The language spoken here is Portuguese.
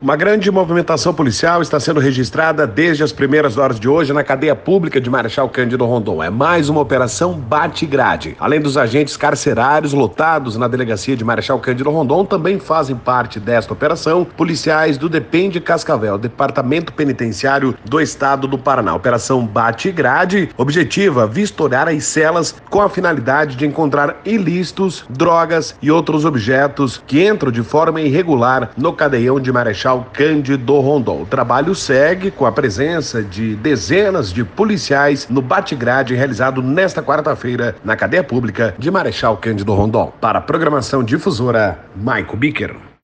Uma grande movimentação policial está sendo registrada desde as primeiras horas de hoje na cadeia pública de Marechal Cândido Rondon. É mais uma operação bate-grade. Além dos agentes carcerários lotados na delegacia de Marechal Cândido Rondon, também fazem parte desta operação policiais do DPEM de Cascavel, Departamento Penitenciário do Estado do Paraná. Operação bate-grade objetiva vistoriar as celas com a finalidade de encontrar ilícitos, drogas e outros objetos que entram de forma irregular no cadeião de Marechal Cândido Rondon. O trabalho segue com a presença de dezenas de policiais no bate-grade realizado nesta quarta-feira na cadeia pública de Marechal Cândido Rondon. Para a programação difusora, Maico Bicker.